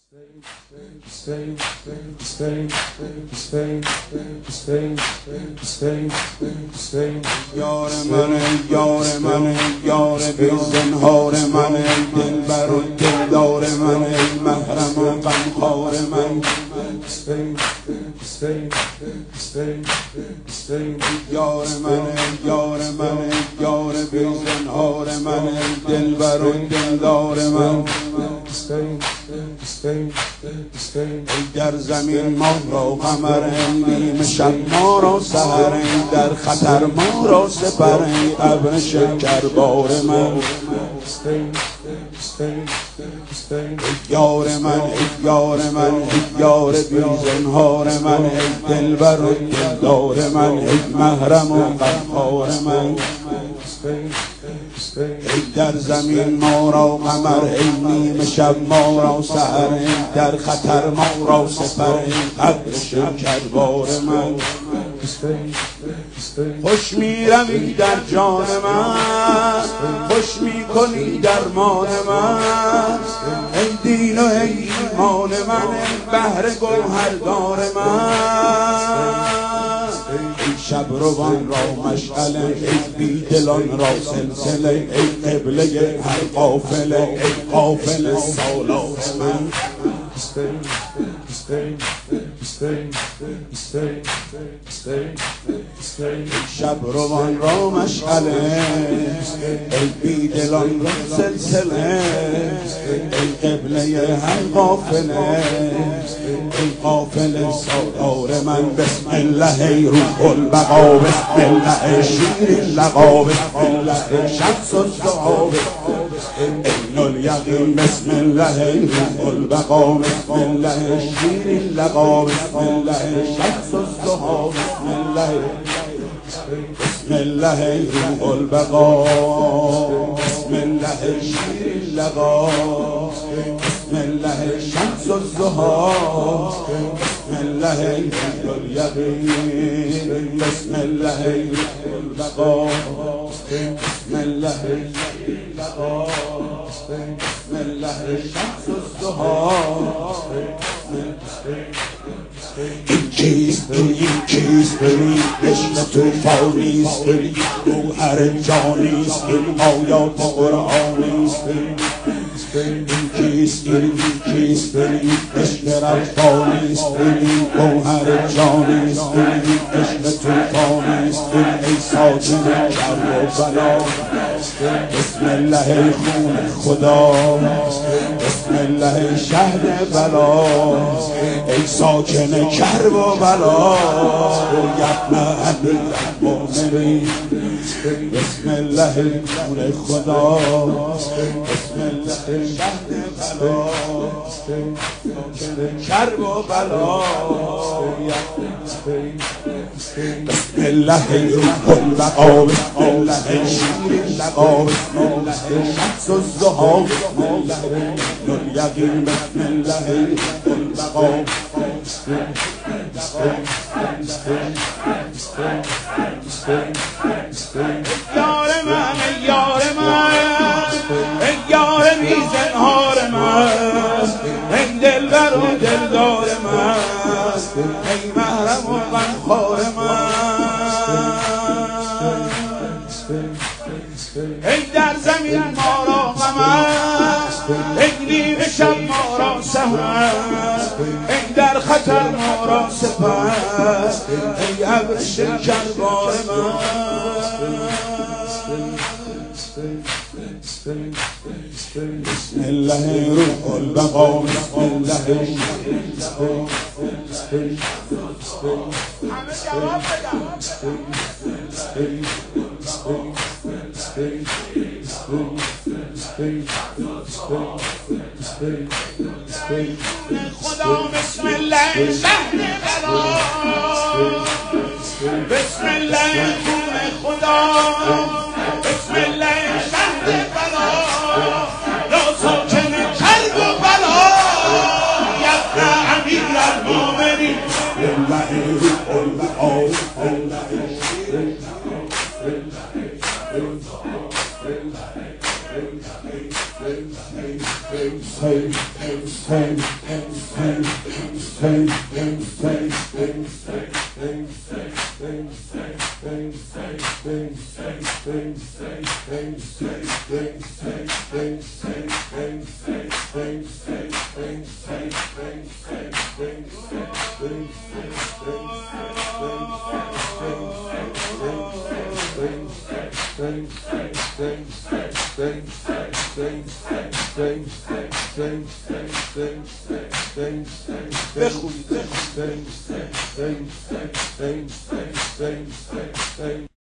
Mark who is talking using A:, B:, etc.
A: یار من یار من یار بی زنهار من دلبر و دلدار من محرم و غمخوار من یار من یار من یار بی زنهار من دلبر و دلدار من در زمین ما را قمر نیم شب ما را سحر در خطر ما را سپر ابر شکربار من یار من یار من یار بی زنهار من دلبر و دلدار من محرم و غمخوار من در زمین ما را قمر نیم شب ما را سحر در خطر ما را سپر ابر شکربار من خوش می روی در جان من خوش می کنی درمان من ای دین و ای ایمان من بحر گوهردار من ای شب روان را مشعله ای بیدلان را سلسله ای قبله هر قافله ای قافله سالار من شب روان را مشعله ای بیدلان را سلسله ای قبله هر قافله ای قافله سالار من بسم الله ای روح البقا بسم الله ای شیر اللقا بسم الله شمس الضحا عین الیقین بسم الله ای روح البقا بسم الله شیر اللقا بسم الله شمس الضحا بسم الله بسم الله ای روح البقا بسم الله شیر اللقا بسم الله شمس الضحا بسم الله ای روح الیقین بسم الله ای روح البقا بسم الله شیر اللقا بسم الله شمس الضحا این چیست این چیست این عشق طوفانیست این گوهر جانیست این آیات قرآنیست این چیست این چیست این عشق ربانیست این گوهر جانیست این عشق طوفانیست این ای ساکن کرب و بلا بسم الله ای خون خدا بسم الله ای شهر بلا ای ساکن کرب و بلا یبن امیر المؤمنین بسم الله ای خون خدا بسم الله ای شهر بلا ساکن کرب و بلا بسم الله ای روح البقا بسم الله ای شیر اللقا بسم الله ای شمس الضحا بسم الله ای الیقین بسم الله ای روح البقا یار من یار من یار بی زنهار من ای دلبر و دلدار من ای محرم و غمخوار من ای در زمین ما را قمر ای نیم شب ما را سحر ای در خطر ما را سپر ای ابر شکربار من بسم الله روح البقا بسم الله همه جواب خدا بسم الله شهر بلا بسم الله خون خدا بسم الله شهر بلا یا ساکن کرب و بلا یبن امیر المؤمنین الله روح البقا Hey, hey, hey. بخونید